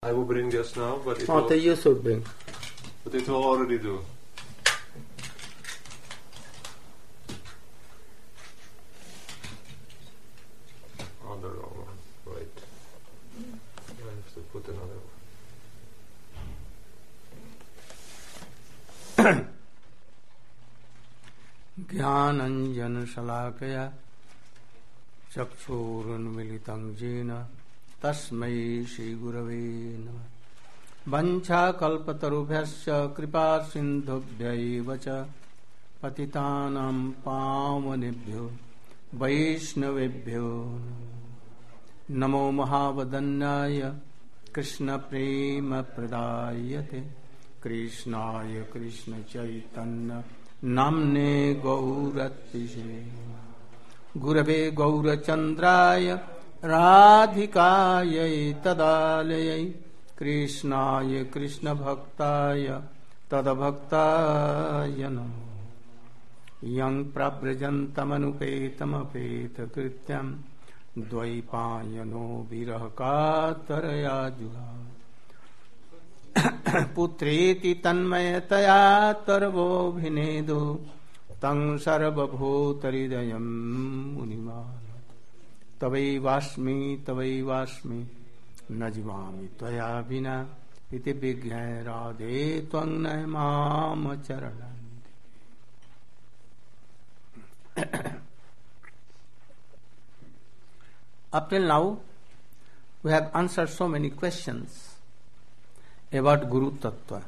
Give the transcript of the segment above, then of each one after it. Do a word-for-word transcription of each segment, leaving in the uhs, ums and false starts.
I will bring just now, but it Oh, will, you should bring. but it will already do. Oh, the wrong one. Right. I have to put another one. Jnananjana Shalakaya Chakshurunmilitam Jena Tasmai Shri Gurave Namah. Vancha kalpatarubhyascha kripa sindhubhyaiva cha patitanam pavanebhyo vaishnavebhyo namo mahavadanyaya krishna prema pradayate krishnaya krishna chaitanya namne gauratise gurave gaurachandraya radhikaya tadalayai Krishnaya Krishna Bhaktaya Tadabhaktaya Namo Yang Prabrajantamanupetampeta Krityam Dvaipayano Virahakataraya Juha Putreti Tanmayataya Tarvo Bhinedo Tang Sarvabhutaridayam Munimana Tavai Vasmi Tavai Vasmi Najvami Tvaya Vina Iti Bhigyai Radhe Tvang Naimam Charanandi. Up till now, we have answered so many questions about Guru Tattva.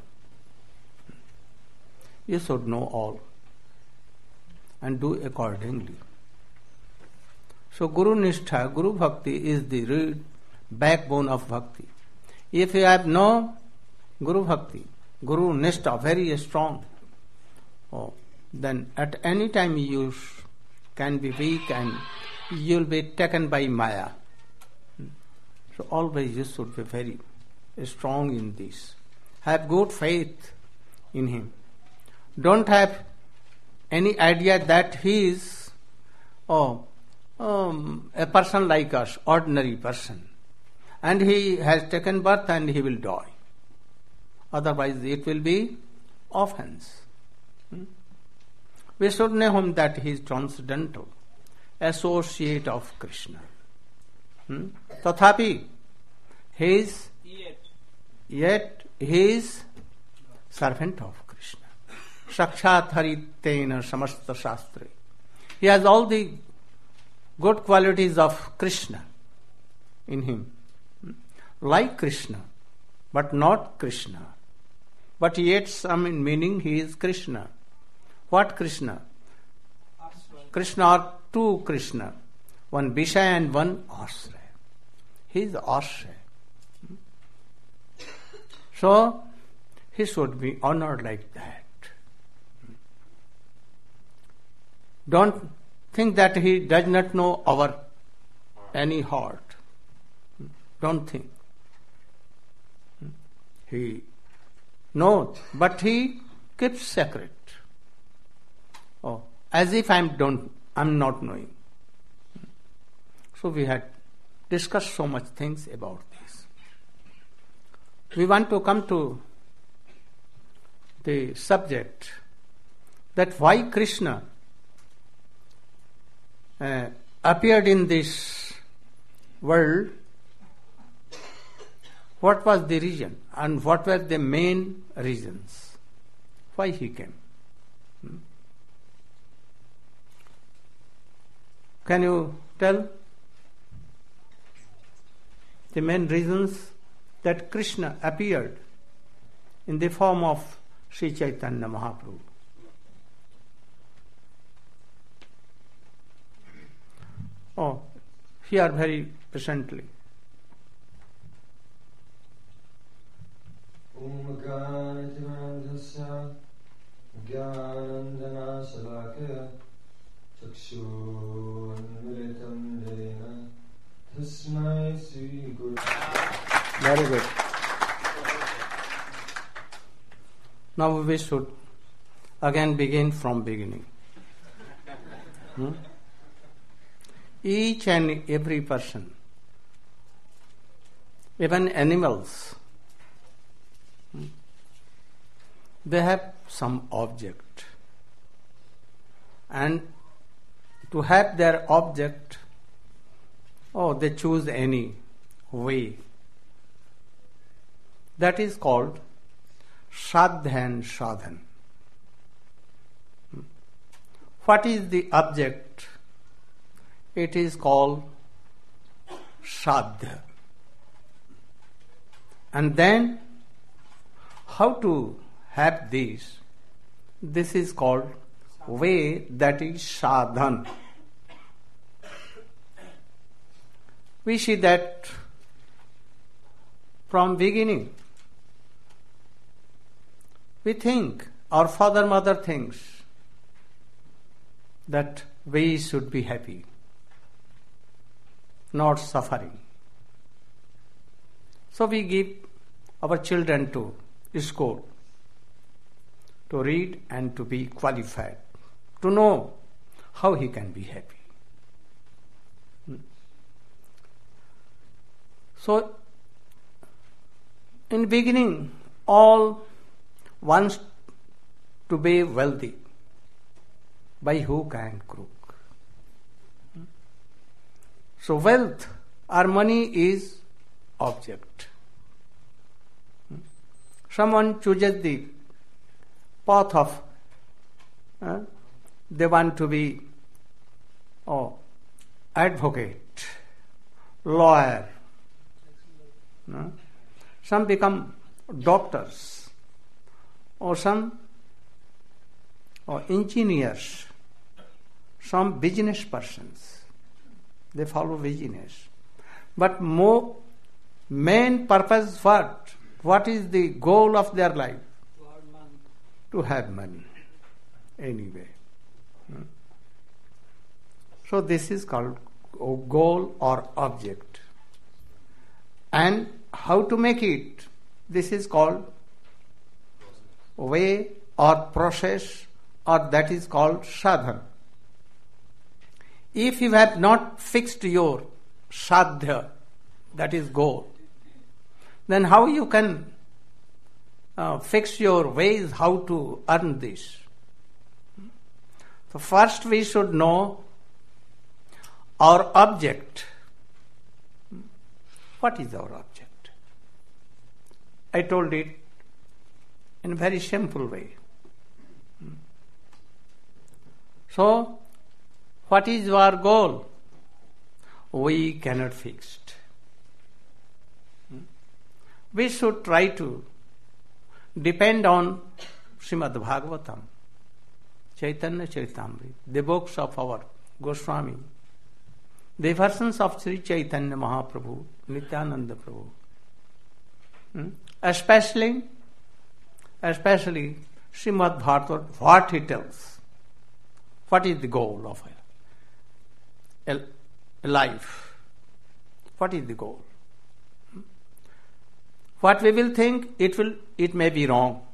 You should know all and do accordingly. So Guru Nishtha, Guru Bhakti is the real backbone of bhakti. If you have no Guru Bhakti, Guru Nishtha, very strong, oh, then at any time you can be weak and you will be taken by Maya. So always you should be very strong in this. Have good faith in him. Don't have any idea that he is oh, um, a person like us, ordinary person. And he has taken birth and he will die. Otherwise it will be offense. Hmm? We should know him that he is transcendental, associate of Krishna. Hmm? Tathapi, he is yet. yet he is servant of Krishna. Sakshat haritena samasta shastre. He has all the good qualities of Krishna in him. Like Krishna, but not Krishna. But yet some in meaning he is Krishna. What Krishna? Krishna or two Krishna. One Vishaya and one Ashraya. He is Ashraya. So, he should be honored like that. Don't think that he does not know our any heart. Don't think. He knows, but he keeps secret. Oh, as if I'm don't I'm not knowing. So we had discussed so much things about this. We want to come to the subject that why Krishna uh, appeared in this world. What was the reason and what were the main reasons why he came? Hmm? Can you tell the main reasons that Krishna appeared in the form of Sri Chaitanya Mahaprabhu? Oh, here very presently. Om Ganatimanandasya Gyanandana Salakaya Chakshurunmilitam Dena Tasmai Sri Guru. Very good. Now we should again begin from beginning. Hmm? Each and every person, even animals, they have some object. And to have their object, oh, they choose any way. That is called Shraddha and Sadhan. What is the object? It is called Shraddha. And then, how to have this? This is called way, that is sadhan. We see that from beginning, we think, our father mother thinks that we should be happy, not suffering. So we give our children to school to read and to be qualified, to know how he can be happy. So, in beginning, all wants to be wealthy by hook and crook. So, wealth or money is object. Someone chooses the path of uh, they want to be oh, advocate, lawyer. Uh, some become doctors, or some or engineers, some business persons. They follow business. But more main purpose what? What is the goal of their life? To have money. Anyway. Hmm? So this is called goal or object. And how to make it? This is called way or process, or that is called sadhan. If you have not fixed your sadhya, that is goal, then how you can uh, fix your ways how to earn this? So first we should know our object. What is our object? I told it in a very simple way. So, what is our goal? We cannot fix it. We should try to depend on Srimad Bhagavatam, Chaitanya Charitamrita, the books of our Goswami, the versions of Sri Chaitanya Mahaprabhu, Nityananda Prabhu. Hmm? Especially, especially Srimad Bhagavatam, what he tells. What is the goal of a, a life? What is the goal? Hmm? What we will think, it will, it may be wrong.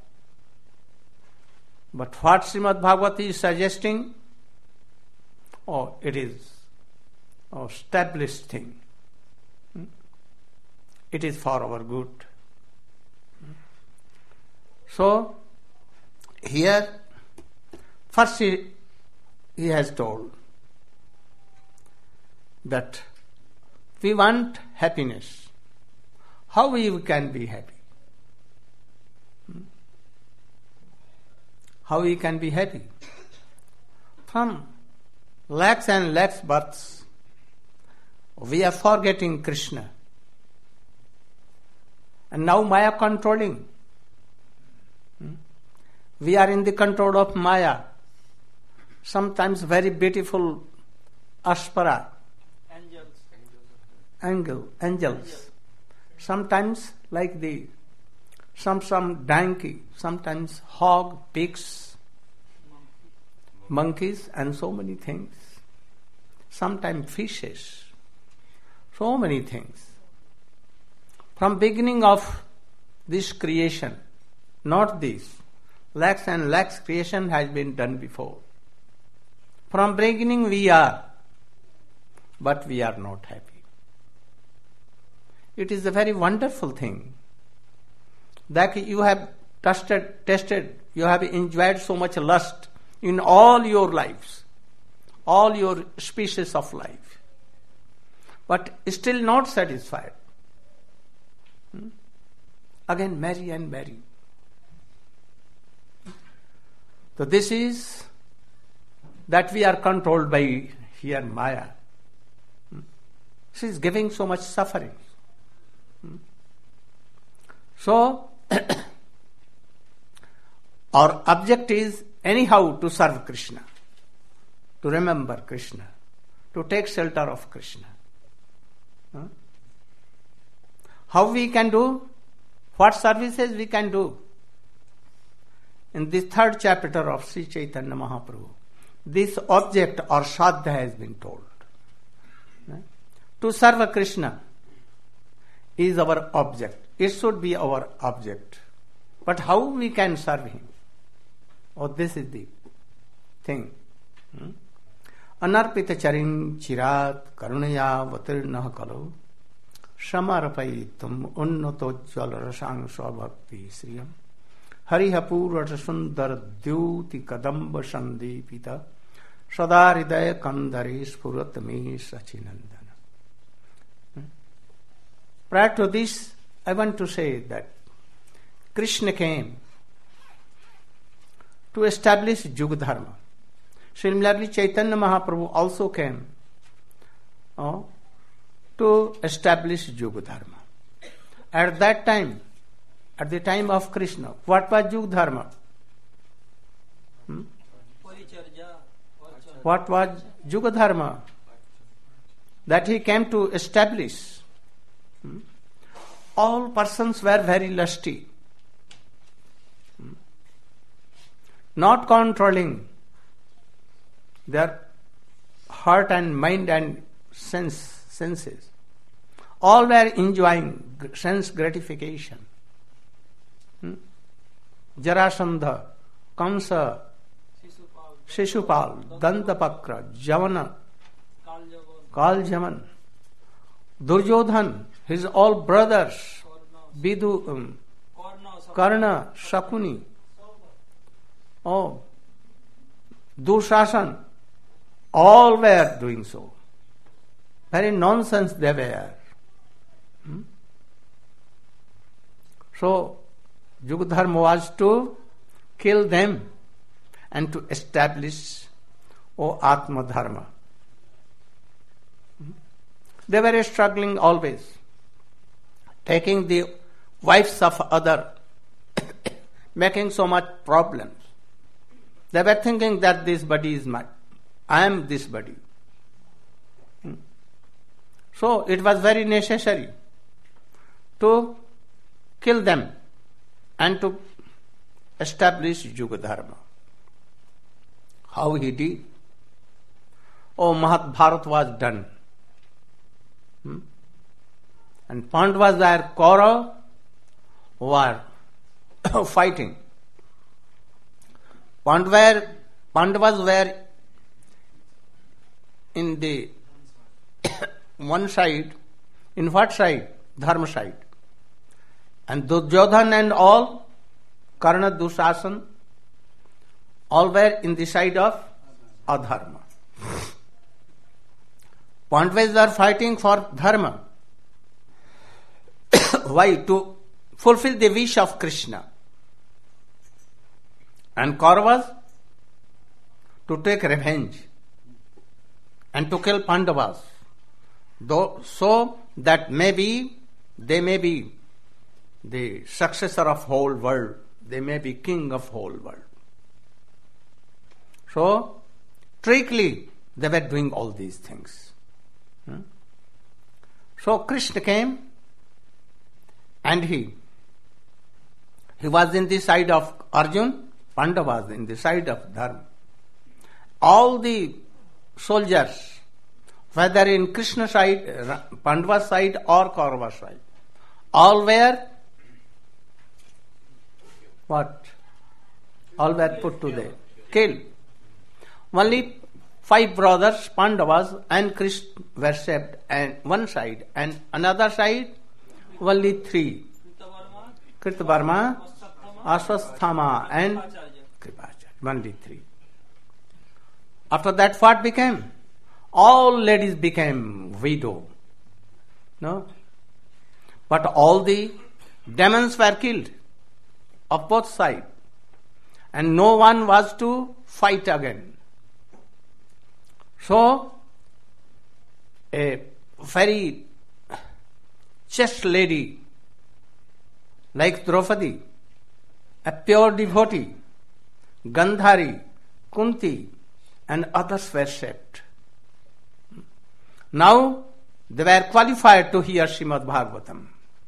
But what Srimad Bhagavatam is suggesting, oh, it is an established thing. Hmm? It is for our good. Hmm? So, here, first he, he has told that we want happiness. How we can be happy? Hmm? How we can be happy? From lakhs and lakhs births, we are forgetting Krishna. And now Maya controlling. Hmm? We are in the control of Maya. Sometimes very beautiful Aspara. Angels. Angel, angels. Sometimes like the some some donkey, sometimes hog, pigs, monkeys, and so many things. Sometimes fishes. So many things. From beginning of this creation, not this, lakhs and lakhs creation has been done before. From beginning we are, but we are not happy. It is a very wonderful thing that you have tested, tested, you have enjoyed so much lust in all your lives, all your species of life, but still not satisfied. Hmm? Again, marry and marry. So this is that we are controlled by here Maya. Hmm? She is giving so much suffering. Hmm? So, our object is anyhow to serve Krishna, to remember Krishna, to take shelter of Krishna. Huh? How we can do? What services we can do? In this third chapter of Sri Chaitanya Mahaprabhu, this object or sadhya has been told. Right? To serve Krishna is our object. It should be our object. But how we can serve him? Oh, this is the thing. Hmm? Anarpita charim chirat karunaya vatirnah kalo samarpayitum unnatojjal rasang svabhakti sriyam harihapura sundar dyuti kadamba sandipita sadaridaya kandare spuratame sachinandana. Hmm? Prior to this, I want to say that Krishna came to establish Yuga Dharma. Similarly, Chaitanya Mahaprabhu also came uh, to establish Yuga Dharma. At that time, at the time of Krishna, what was Yuga Dharma? Hmm? What was Yuga Dharma? That he came to establish. Hmm? All persons were very lusty, hmm? not controlling their heart and mind and sense senses. All were enjoying sense gratification. Hmm? Jarasandha, Kamsa, Shishupal, Dantapakra, Javana, Kaljaman, Duryodhan, his all brothers, Vidu, um, Karna, Shakuni, oh, Dushasan, all were doing so. Very nonsense they were. Hmm? So, Yuga Dharma was to kill them and to establish, O Atma Dharma. Hmm? They were struggling always, taking the wives of other, making so much problems. They were thinking that this body is mine. I am this body. Hmm? So it was very necessary to kill them and to establish Yuga Dharma. How he did? Oh, Mahat Bharat was done. Hmm? And Pandavas were Kaurava were fighting. Pandavas were in the one side. In what side? Dharma side. And Duryodhan and all, Karna, Dushasan, all were in the side of Adharma. Pandavas are fighting for Dharma. Why? To fulfill the wish of Krishna. And Kauravas to take revenge and to kill Pandavas, though, so that maybe they may be the successor of whole world, they may be king of whole world. So, trickery, they were doing all these things. Hmm? So Krishna came and he he was in the side of Arjun, Pandava was in the side of Dharma. All the soldiers, whether in Krishna side, Pandava side or Kaurava side, all were what? All were put to death, killed. Only five brothers, Pandavas and Krishna were saved, and one side, and another side, only three. Kritavarma, Ashwasthama and Kripacharya. Only three. After that, what became? All ladies became widow. No? But all the demons were killed of both sides. And no one was to fight again. So, a very chaste lady like Draupadi, a pure devotee, Gandhari, Kunti, and others were shaped. Now they were qualified to hear Srimad Bhagavatam.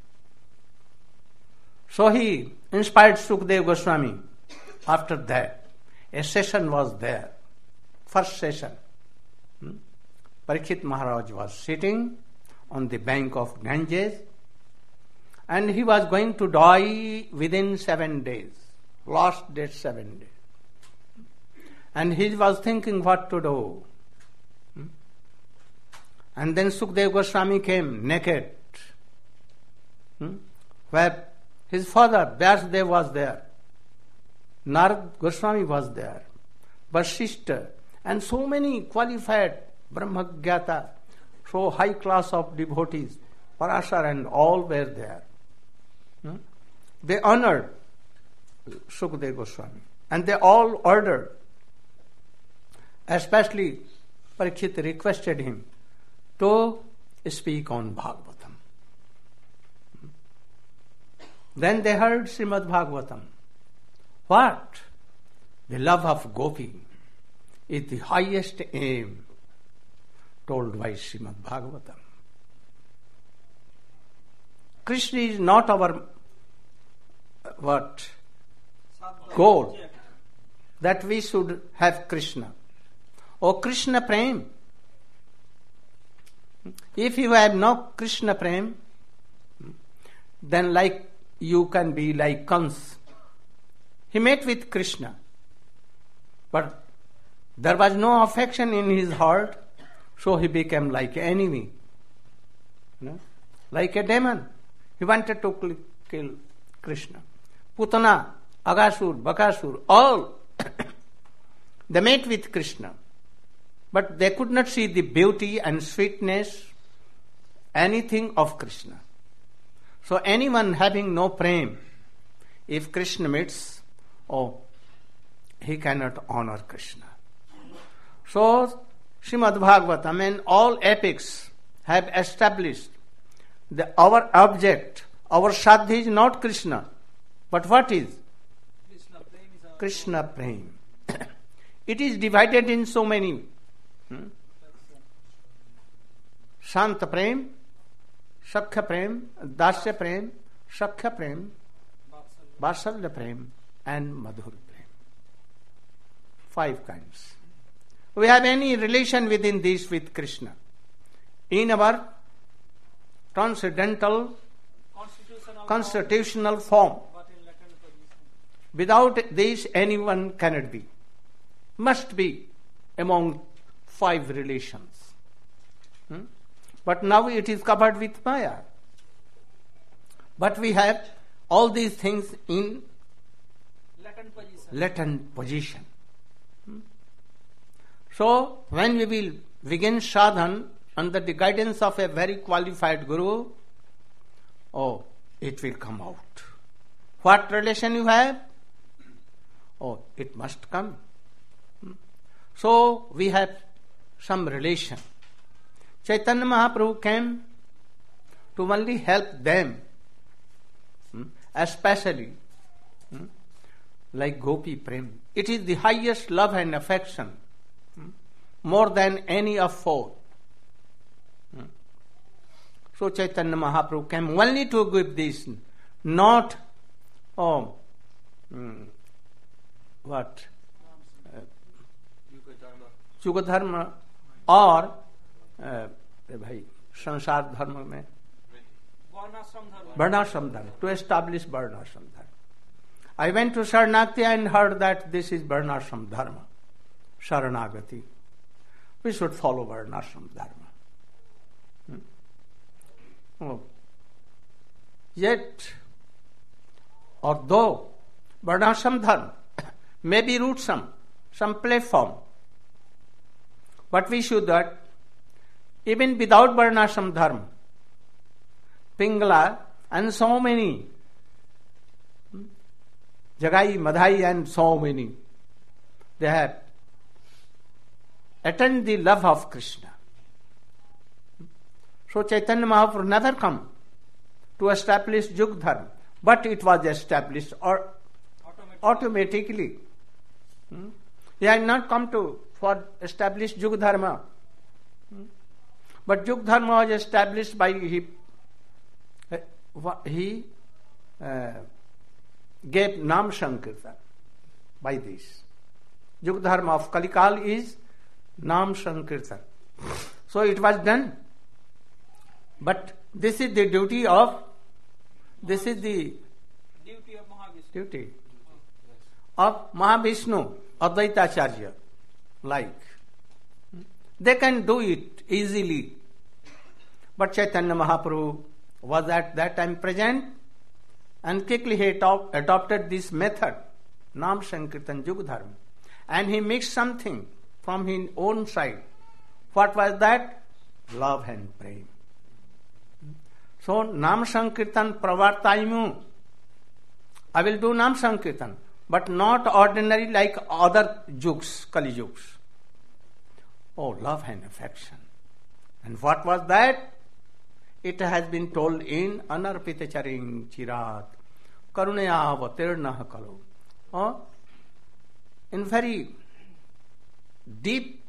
So he inspired Sukadeva Goswami. After that, a session was there. First session. Hmm? Parikshit Maharaj was sitting on the bank of Ganges and he was going to die within seven days. Last day seven days. And he was thinking what to do. Hmm? And then Sukadeva Goswami came naked. Hmm? Where his father Vyasadeva was there. Narad Goswami was there. Vasishtha and so many qualified Brahmagyata, so high class of devotees, Parashar and all were there. Hmm? They honored Sukadeva Goswami and they all ordered, especially Parikshit requested him to speak on Bhagavatam. Hmm? Then they heard Srimad Bhagavatam. What? The love of Gopi is the highest aim told by Srimad Bhagavatam. Krishna is not our what? Goal. That we should have Krishna. Or Krishna Prem. If you have no Krishna Prem, then like you can be like Kans. He met with Krishna, but there was no affection in his heart, so he became like an enemy, no? Like a demon. He wanted to kill Krishna. Putana, Agasur, Bakasur, all they met with Krishna, but they could not see the beauty and sweetness, anything of Krishna. So anyone having no prem, if Krishna meets, oh, he cannot honor Krishna. So, Srimad Bhagavatam and all epics have established that our object, our sadhya is not Krishna, but what is? Krishna Prem. It is divided in so many. Hmm? Shanta Prem, Shakha Prem, Dasya Prem, Shakha Prem, Vatsalya Prem, and Madhur Prem. Five kinds. We have any relation within these with Krishna. In our transcendental, constitutional, constitutional form. Without this, anyone cannot be. Must be among five relations. Hmm? But now it is covered with Maya. But we have all these things in latent position. Latent position. Hmm? So, when we will begin sadhan under the guidance of a very qualified guru, oh, it will come out. What relation you have? Oh, it must come. Hmm? So, we have some relation. Chaitanya Mahaprabhu came to only help them, hmm? especially hmm? like Gopi Prem. It is the highest love and affection, hmm? more than any of four. Hmm? So Chaitanya Mahaprabhu came only to give this, not oh, hmm, what? Uh, Yuga Dharma or भाई संसार धर्म में वर्णाश्रम धर्म, to establish वर्णाश्रम धर्म. I went to Sharanagati and heard that this is वर्णाश्रम dharma, Sharanagati. We should follow वर्णाश्रम dharma. Hmm? Oh. Yet, although Varnashram dharma, maybe root some, some platform. But we should that, even without Varnashram dharma, Pingala and so many, Jagai, Madhai and so many, they have attained the love of Krishna. So Chaitanya Mahaprabhu never come to establish Yug Dharma, but it was established or automatically. Hmm? He had not come to for establish Yug Dharma. Hmm? But Yug Dharma was established by he, he uh, gave Nam Sankirtan by this. Yug Dharma of Kalikal is Nam Sankirtan. So it was done. But this is the duty of, this is the duty of Mahavishnu. Duty of Mahavishnu, Advaitacharya, like. They can do it easily. But Chaitanya Mahaprabhu was at that time present and quickly he adopt, adopted this method, Nam Sankirtan Yug Dharma. And he mixed something from his own side. What was that? Love and prema. So, Nam Sankirtan Pravartaimu. I will do Nam Sankirtan, but not ordinary like other yugs, Kali yugs. Oh, love and affection. And what was that? It has been told in Anarpita Charing Chirat, Karunaya Avatirnaha Kalu. Oh, in very deep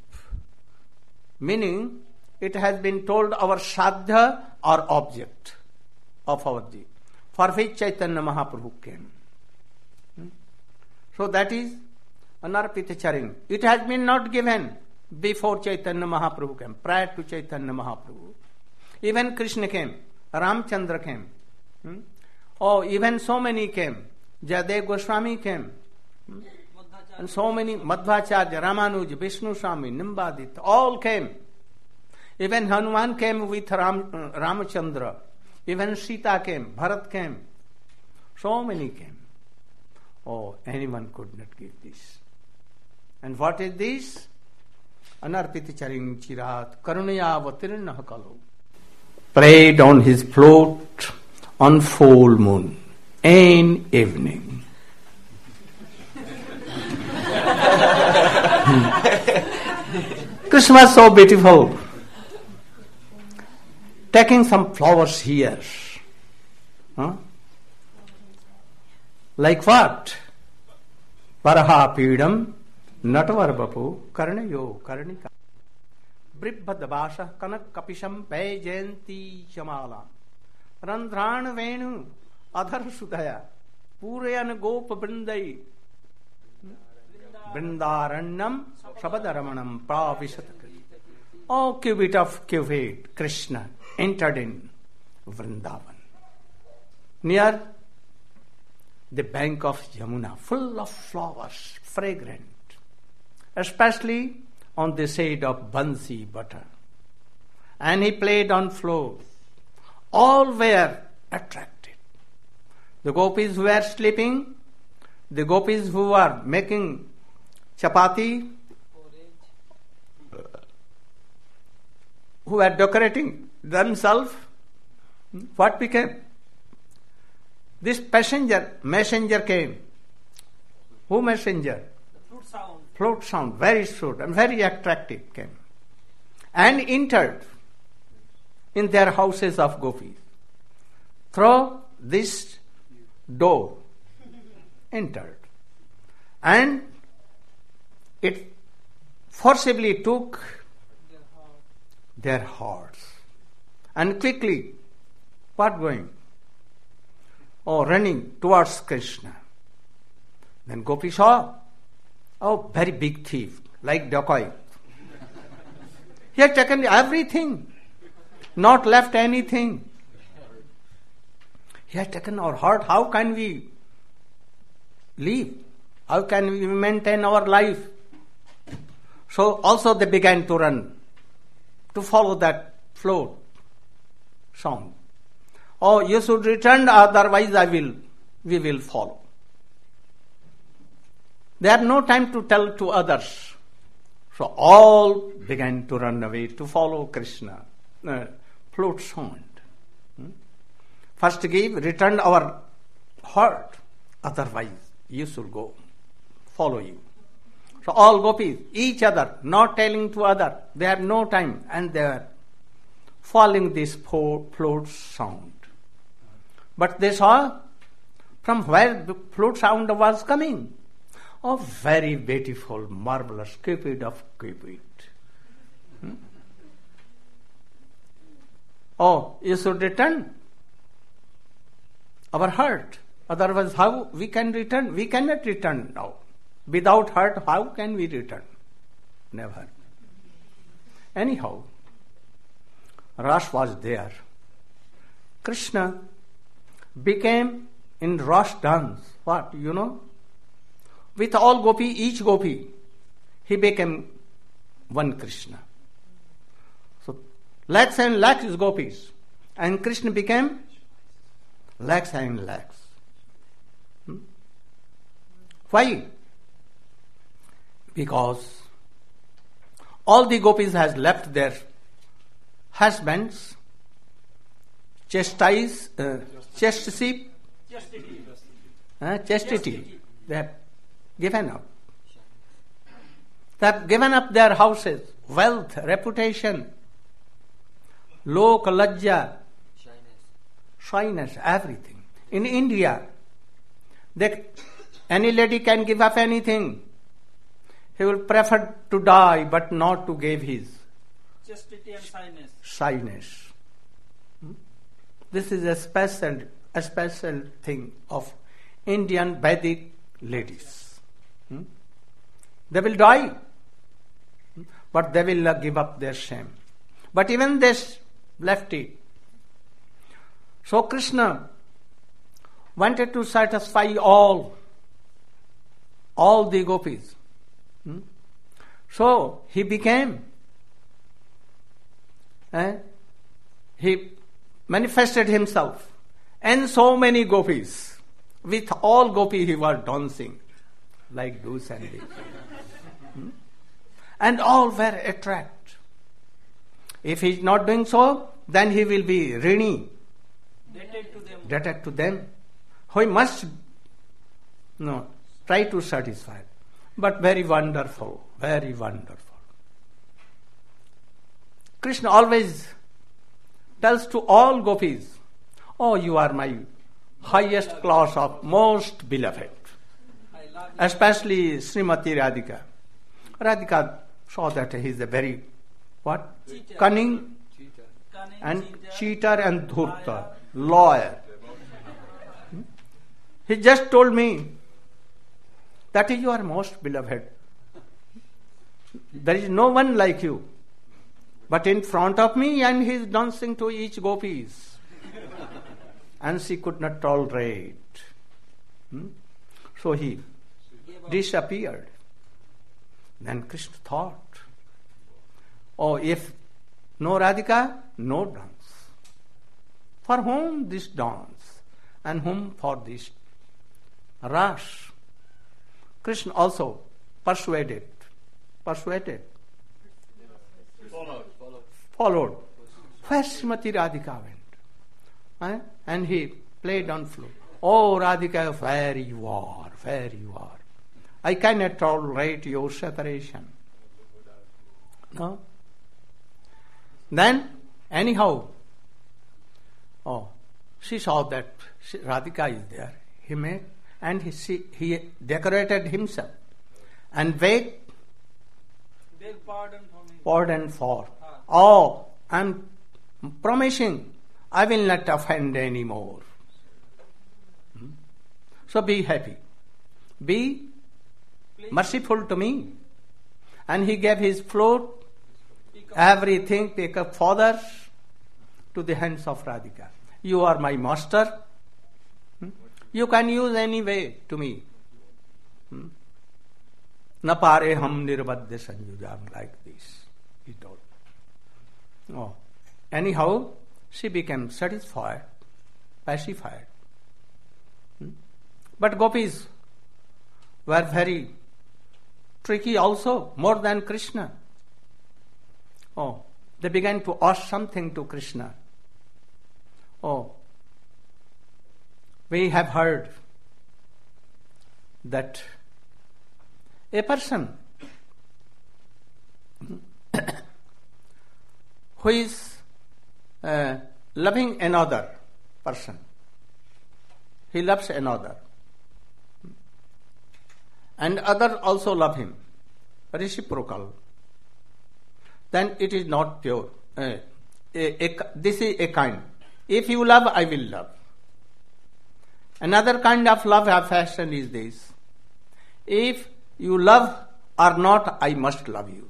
meaning, it has been told our sadhya or object of our deed, for which Chaitanya Mahaprabhu came. Hmm? So that is Anarpita Charing. It has been not given before Chaitanya Mahaprabhu came, prior to Chaitanya Mahaprabhu. Even Krishna came, Ramchandra came. Hmm? Oh, even so many came. Jayadev Goswami came. Hmm? And so many, Madhvacharya, Ramanuj, Vishnu Swami, Nimbadit, all came. Even Hanuman came with Ram, uh, Ramachandra. Even Sita came, Bharat came. So many came. Oh, anyone could not give this. And what is this? Anarpita Charing Chirat, Karunaya Avatirnaha Kalu. Played on his flute on full moon in evening. Krishna was so beautiful. Taking some flowers here. Huh? Like what? Varaha Pidam Natavar Bapu Karnayo Karnika Bribhadabasha Kanak Kapisham Pajanti Shamala Randran Venu Adhar Sudaya Purayan Gop Brindai Brindaranam Shabadaramanam Pravishatakri. Oh, cubit of cubit, Krishna entered in Vrindavan, near the bank of Yamuna, full of flowers, fragrant, especially on the shade of Bansi butter. And he played on flute. All were attracted. The gopis who were sleeping, the gopis who were making chapati, who were decorating themselves, what became? This passenger, messenger came. Who messenger? The flute sound. Flute sound, very sweet and very attractive came. And entered in their houses of gopis. Through this door, entered. And it forcibly took their hearts. And quickly, what going? Oh, running towards Krishna. Then Gopi saw, oh, very big thief, like dacoit. He had taken everything, not left anything. He had taken our heart. How can we live? How can we maintain our life? So also they began to run, to follow that float sound. Oh, you should return, otherwise I will, we will follow. They have no time to tell to others. So all began to run away to follow Krishna. Uh, flute sound. Hmm? First give, return our heart. Otherwise, you should go. Follow you. So all gopis, each other, not telling to other. They have no time and they are following this flute sound. But they saw from where the flute sound was coming. Oh, very beautiful, marvelous, Cupid of Cupid. Hmm? Oh, you should return our heart. Otherwise, how we can return? We cannot return now. Without heart, how can we return? Never. Anyhow, Ras was there. Krishna became in Ras dance. What, you know? With all gopi, each gopi, he became one Krishna. So, lakhs and lakhs gopis. And Krishna became lakhs and lakhs. Hmm? Why? Because all the gopis has left their husbands, chastise, uh, chastity, Chastity. uh, chastity. They have given up. They have given up their houses, wealth, reputation, lok, lajja, shyness, everything. In India, they, any lady can give up anything. He will prefer to die but not to give his Chastity and shyness. shyness. Hmm? This is a special, a special thing of Indian Vedic ladies. Hmm? They will die, hmm? but they will uh, give up their shame. But even this left it. So Krishna wanted to satisfy all, all the gopis. Hmm? So he became, eh, he manifested himself and so many gopis. With all gopis he was dancing like do's and this. Hmm? And all were attracted. If he is not doing so, then he will be rini, Dated to them. debted to them. He must no try to satisfy. But very wonderful, very wonderful. Krishna always tells to all gopis, oh, you are my highest class of most beloved. I love you. Especially Srimati Radhika. Radhika saw that he is a very, what? Cheater. Cunning Cunning, and cheater, cheater and dhurta, lawyer. Hmm? He just told me that you are most beloved. There is no one like you. But in front of me, and he is dancing to each gopis. And she could not tolerate. Hmm? So he gave up. disappeared. Then Krishna thought, oh, if no Radhika, no dance. For whom this dance? And whom for this Ras? Krishna also persuaded, persuaded, Followed. Followed. followed. Where Srimati Radhika went. Eh? And he played on flute. Oh Radhika, where you are, where you are. I cannot tolerate your separation. No? Then, anyhow, oh, she saw that she, Radhika is there. He made, and he, she, he decorated himself and begged Beg pardon for me. pardon for. Oh, I'm promising I will not offend anymore. Hmm? So be happy. Be Please merciful to me. And he gave his flute, pick up. everything, pick up feathers to the hands of Radhika. You are my master. Hmm? You can use any way to me. Hmm? Na pare hum nirbadya sanjujam, like this, he told. Oh. Anyhow, she became satisfied, pacified. Hmm? But gopis were very tricky also, more than Krishna. Oh, they began to ask something to Krishna. Oh, we have heard that a person who is uh, loving another person, he loves another, and others also love him, reciprocal, then it is not pure. Uh, a, a, this is a kind. If you love, I will love. Another kind of love affection is this. If you love or not, I must love you.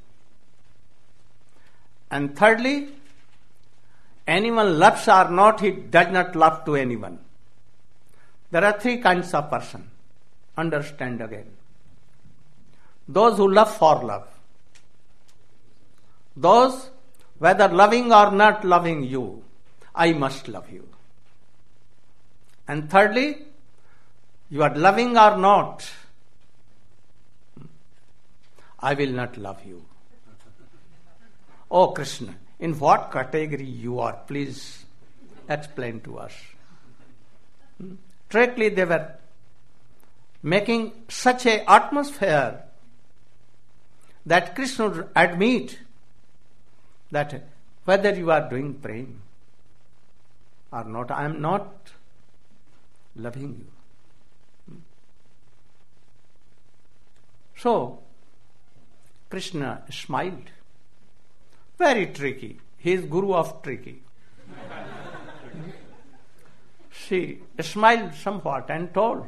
And thirdly, anyone loves or not, he does not love to anyone. There are three kinds of person. Understand again. Those who love for love. Those, whether loving or not loving you, I must love you. And thirdly, you are loving or not, I will not love you. Oh Krishna, in what category you are? Please explain to us. Hmm? Directly they were making such a atmosphere that Krishna would admit that whether you are doing praying or not, I am not loving you. So, Krishna smiled. Very tricky. He is guru of tricky. She smiled somewhat and told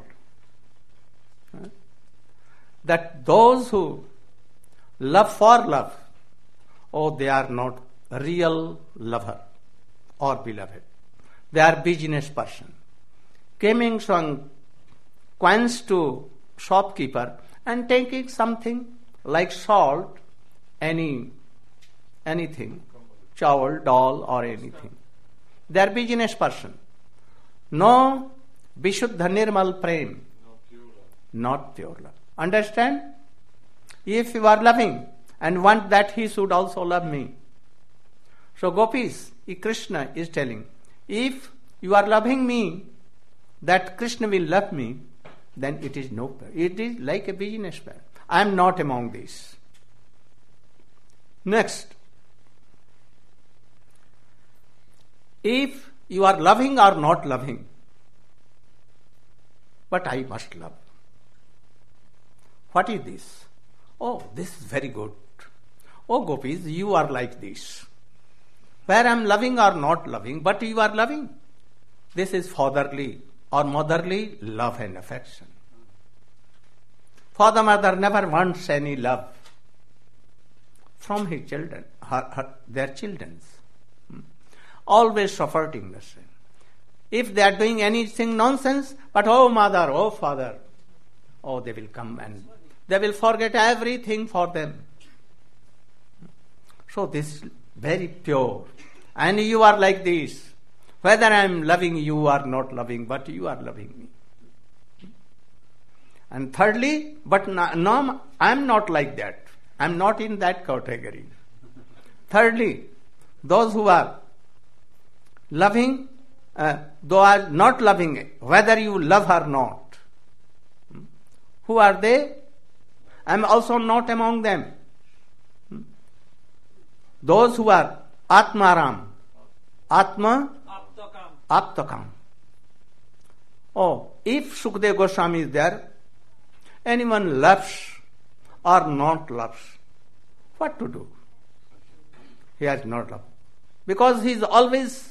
that those who love for love, oh, they are not real lover or beloved. They are business person. Coming from coins to shopkeeper and taking something like salt, any anything, chawal, dal or anything. They are business person. No Vishuddha Nirmal Prem. Not pure love. Understand? If you are loving and want that he should also love me. So Gopis, Krishna is telling, if you are loving me, that Krishna will love me, then it is no pure. It is like a businessman. I am not among these. Next. If you are loving or not loving, but I must love. What is this? Oh, this is very good. Oh, Gopis, you are like this. Where I am loving or not loving, but you are loving. This is fatherly or motherly love and affection. Father, mother never wants any love from his children, her, her, their children's. Hmm. Always supporting the same. If they are doing anything nonsense, but oh mother, oh father, oh they will come and they will forget everything for them. So this is very pure. And you are like this. Whether I am loving you or not loving, but you are loving me. And thirdly, but no, no I am not like that. I am not in that category. Thirdly, those who are loving, uh, though are not loving, whether you love or not. Who are they? I am also not among them. Those who are Atmaram. Atma Aptakam. Aptakam. Oh, if Sukadeva Goswami is there, anyone loves or not loves, what to do? He has not love. Because he is always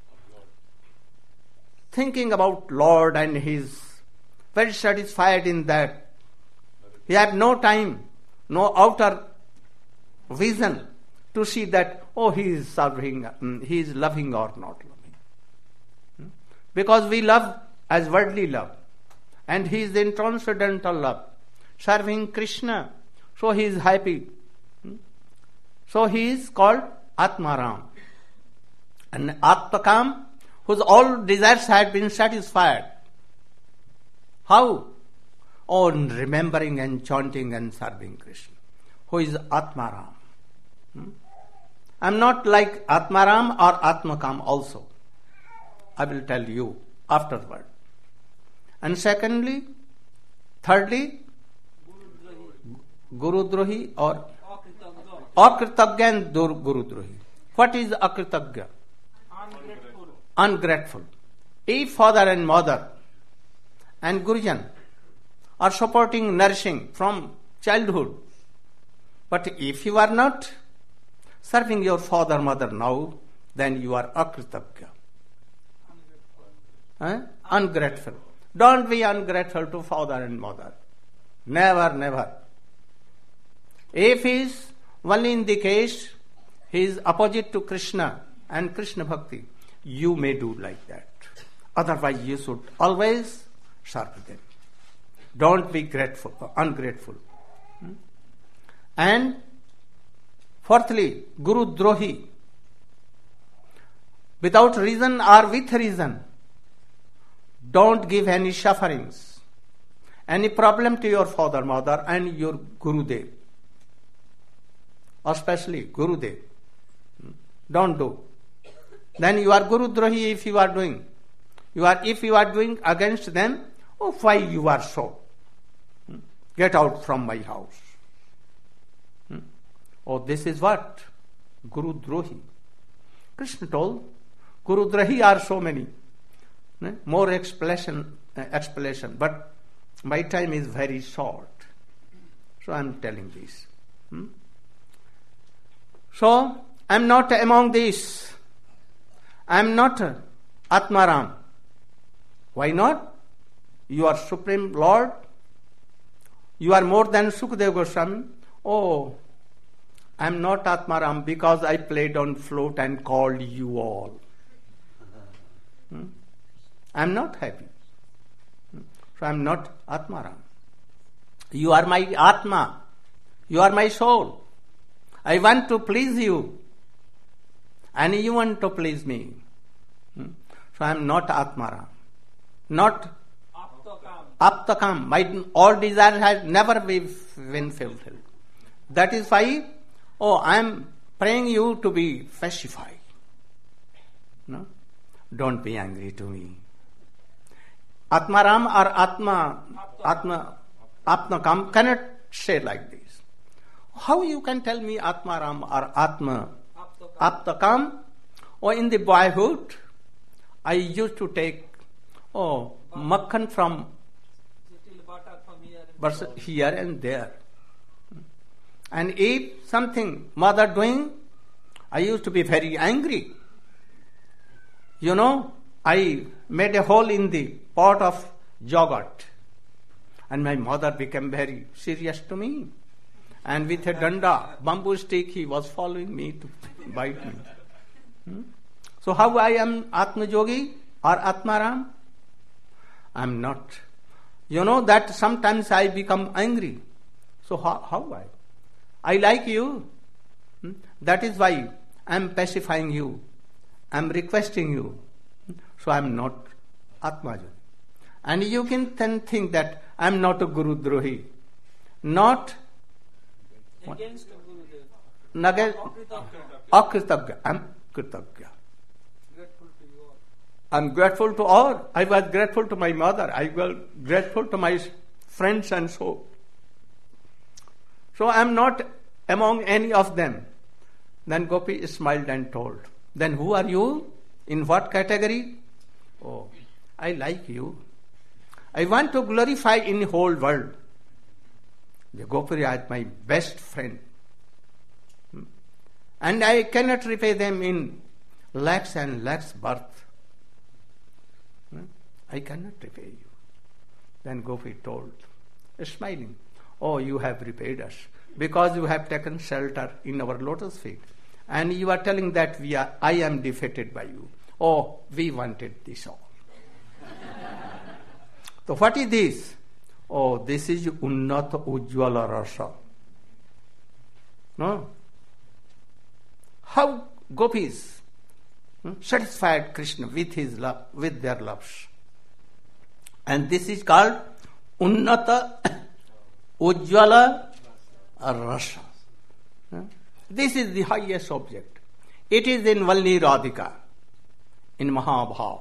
thinking about Lord and he is very satisfied in that. He has no time, no outer vision to see that, oh, he is serving, um, he is loving or not loving. Hmm? Because we love as worldly love. And he is in transcendental love. Serving Krishna. So he is happy. Hmm? So he is called Atmaram. And Atmakam, whose all desires had been satisfied. How? on remembering and chanting and serving Krishna. Who is Atmaram? Hmm? I am not like Atmaram or Atmakam also. I will tell you afterward. And secondly, thirdly, Guru Drohi or Akritagya and Guru Drohi. What is Akritagya? Ungrateful. Ungrateful. If father and mother and Gurujan are supporting, nourishing from childhood, but if you are not serving your father, mother now, then you are Akritagya. Eh? Ungrateful. Don't be ungrateful to father and mother. Never, never. If he is only in the case, he is opposite to Krishna and Krishna Bhakti, you may do like that. Otherwise, you should always serve them. Don't be grateful, ungrateful. Hmm? And fourthly, Guru Drohi. Without reason or with reason, don't give any sufferings, any problem to your father, mother and your Gurudev. Especially Gurudev. Don't do. Then you are Guru Drohi if you are doing. You are if you are doing against them, oh why you are so? Get out from my house. Oh, this is what? Guru Drohi. Krishna told, Guru Drohi are so many. More explanation, explanation, but my time is very short. So I am telling this. Hmm? So, I am not among these. I am not Atmaram. Why not? You are Supreme Lord. You are more than Sukadeva Goswami. Oh, I am not Atmaram because I played on flute and called you all. Hmm? I am not happy. Hmm? So I am not Atmaram. You are my Atma. You are my soul. I want to please you. And you want to please me. Hmm? So I am not Atmaram. Not Aptakam. Aptakam. My all desires have never been fulfilled. That is why, oh, I am praying you to be pacified. No? Don't be angry to me. Atmaram or Atma, Atma, Atmakam cannot say like this. How you can tell me Atmaram or Atma, Aptakam? Or in the boyhood, I used to take oh makhan from here and there. And if something mother doing, I used to be very angry. You know, I made a hole in the pot of yogurt. And my mother became very serious to me. And with a danda, bamboo stick, he was following me to bite me. Hmm? So how I am Atma Yogi or Atmaram? I am not. You know that sometimes I become angry. So how, how I? I like you. Hmm? That is why I am pacifying you. I am requesting you. So I am not Atma Yogi. And you can then think that I am not a Guru Drohi. Not Against Gurudev. Naga, Akritagya. I am Kritagya. Grateful to you all. I am grateful to all. I was grateful to my mother. I was grateful to my friends and so. So I am not among any of them. Then Gopi smiled and told, then who are you? In what category? Oh, I like you. I want to glorify in the whole world. The Gopuri are my best friend. And I cannot repay them in lakhs and lakhs birth. I cannot repay you. Then Gopi told, smiling, oh, you have repaid us because you have taken shelter in our lotus feet. And you are telling that we are, I am defeated by you. Oh, we wanted this all. So what is this? Oh, this is Unnata Ujjwala Rasa. No? How gopis hmm, satisfied Krishna with his love, with their loves. And this is called Unnata, Ujjvala, Rasa. This is the highest object. It is in Valli Radhika, in Mahabhav.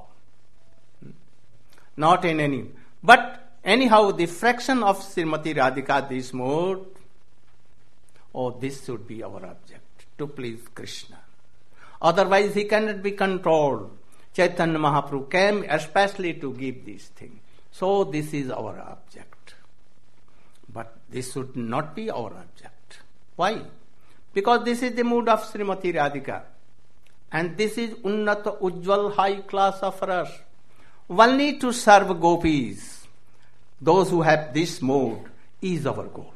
Not in any. But anyhow, the fraction of Srimati Radhika, this mode, oh, this should be our object, to please Krishna. Otherwise, he cannot be controlled. Chaitanya Mahaprabhu came especially to give this thing. So, this is our object. But this should not be our object. Why? Because this is the mood of Srimati Radhika. And this is Unnata Ujjwal, high class of rasa. Only to serve gopis, those who have this mode, is our goal.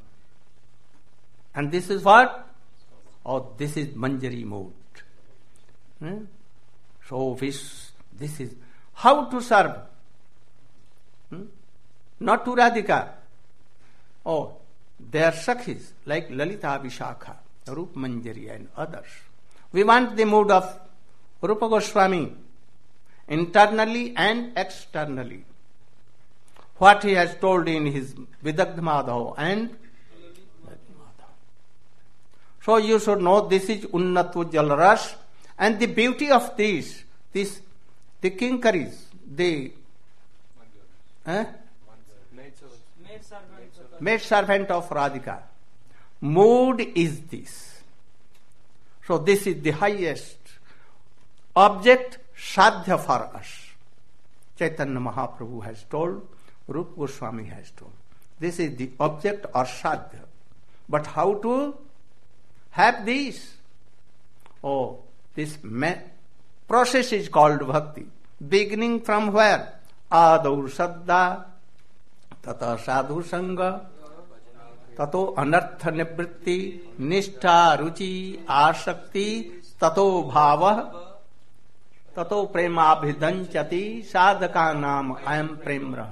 And this is what? Oh, this is Manjari mode. Hmm? So this, this is how to serve. Hmm? Not to Radhika. Oh, they are Sakhis like Lalita Vishakha, Rup Manjari and others. We want the mood of Rupa Goswami internally and externally. What he has told in his Vidagdha Madhav and Madhav. So you should know this is Unnatu Jalras, and the beauty of this, this the kinkaris, the eh? Maid servant. maid servant of Radhika. Mood is this. So this is the highest object, sadhya for us. Chaitanya Mahaprabhu has told, Rupa Goswami has told. This is the object or sadhya. But how to have this? Oh, this ma- process is called bhakti. Beginning from where? Adaur saddha, tata sadhu sangha, tato anartha nivritti, nishtha ruchi asakti, tato bhava, tato prema abhidanchati, sadhaka nam ayam premra.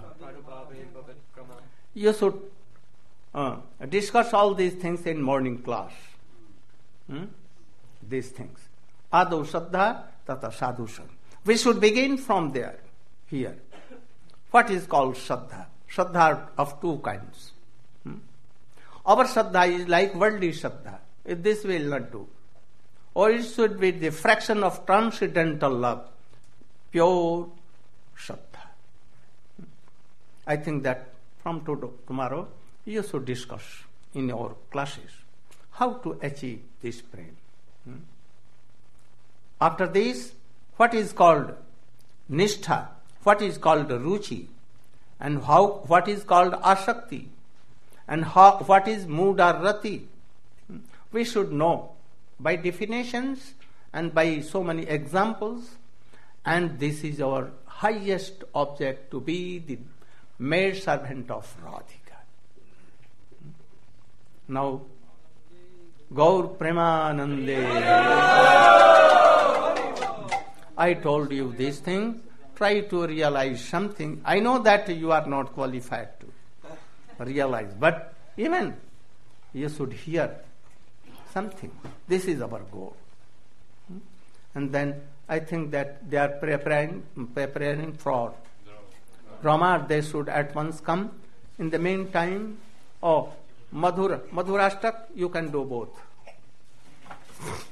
You should uh, discuss all these things in morning class. Hmm? These things. Adav saddha, tata sadhu sangha. We should begin from there, here. What is called saddha? Saddha of two kinds. Hmm? Our saddha is like worldly saddha. This will not do. Or it should be the fraction of transcendental love, pure saddha. I think that from to- tomorrow you should discuss in your classes how to achieve this prem. Hmm? After this, what is called nishtha, what is called ruchi, and how what is called asakti, and how, what is muda rati. We should know by definitions and by so many examples, and this is our highest object, to be the maid servant of Radhika. Now, Gaur Premanande. I told you this thing. Try to realize something. I know that you are not qualified to realize, but even you should hear something. This is our goal. And then I think that they are preparing, preparing for Brahma. They should at once come. In the meantime, oh, Madhura, Madhurashtak, you can do both.